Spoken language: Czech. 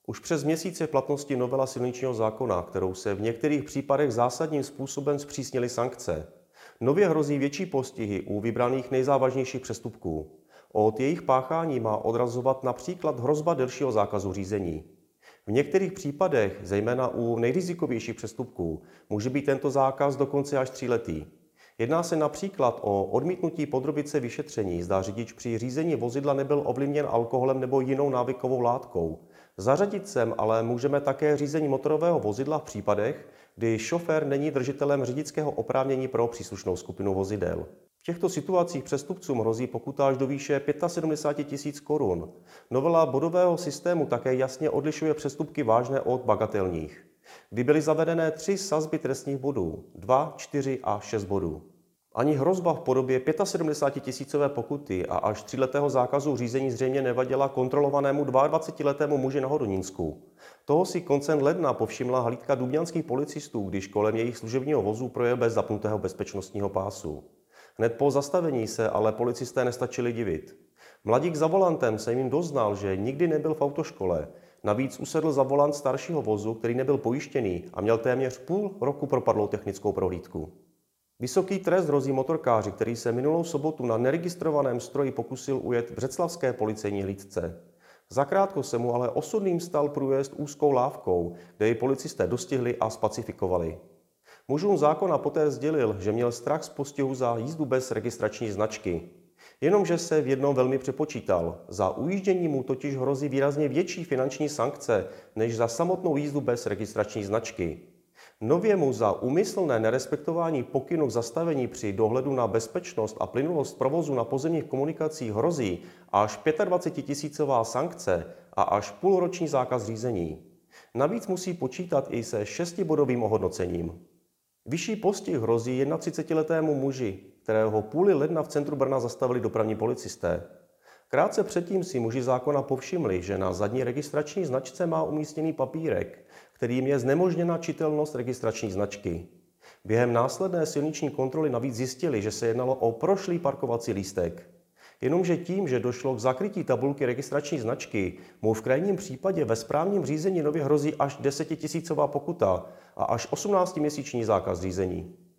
Už přes měsíc je v platnosti novela silničního zákona, kterou se v některých případech zásadním způsobem zpřísnily sankce. Nově hrozí větší postihy u vybraných nejzávažnějších přestupků. Od jejich páchání má odrazovat například hrozba delšího zákazu řízení. V některých případech, zejména u nejrizikovějších přestupků, může být tento zákaz dokonce až 3letý. Jedná se například o odmítnutí podrobit se vyšetření, zda řidič při řízení vozidla nebyl ovlivněn alkoholem nebo jinou návykovou látkou. Zařadit sem ale můžeme také řízení motorového vozidla v případech, kdy šofér není držitelem řidičského oprávnění pro příslušnou skupinu vozidel. V těchto situacích přestupcům hrozí pokuta až do výše 75 000 korun. Novela bodového systému také jasně odlišuje přestupky vážné od bagatelních, kdy byly zavedené 3 sazby trestních bodů, 2, 4 a 6 bodů. Ani hrozba v podobě 75 000 pokuty a až 3letého zákazu řízení zřejmě nevadila kontrolovanému 22letému muži na Hodonínsku. Toho si koncem ledna povšimla hlídka dubňanských policistů, když kolem jejich služebního vozu projel bez zapnutého bezpečnostního pásu. Hned po zastavení se ale policisté nestačili divit. Mladík za volantem se jim doznal, že nikdy nebyl v autoškole. Navíc usedl za volant staršího vozu, který nebyl pojištěný a měl téměř půl roku propadlou technickou prohlídku. Vysoký trest hrozí motorkáři, který se minulou sobotu na neregistrovaném stroji pokusil ujet břeclavské policejní hlídce. Zakrátko se mu ale osudným stal průjezd úzkou lávkou, kde jej policisté dostihli a spacifikovali. Mužům zákona poté sdělil, že měl strach z postihu za jízdu bez registrační značky. Jenomže se v jednom velmi přepočítal. Za ujíždění mu totiž hrozí výrazně větší finanční sankce, než za samotnou jízdu bez registrační značky. Nově mu za úmyslné nerespektování pokynů k zastavení při dohledu na bezpečnost a plynulost provozu na pozemních komunikacích hrozí až 25 000 sankce a až půlroční zákaz řízení. Navíc musí počítat i se 6bodovým ohodnocením. Vyšší postih hrozí 31letému muži, kterého půli ledna v centru Brna zastavili dopravní policisté. Krátce předtím si muži zákona povšimli, že na zadní registrační značce má umístěný papírek, kterým je znemožněna čitelnost registrační značky. Během následné silniční kontroly navíc zjistili, že se jednalo o prošlý parkovací lístek. Jenomže tím, že došlo k zakrytí tabulky registrační značky, mu v krajním případě ve správním řízení nově hrozí až 10 000 pokuta a až 18měsíční zákaz řízení.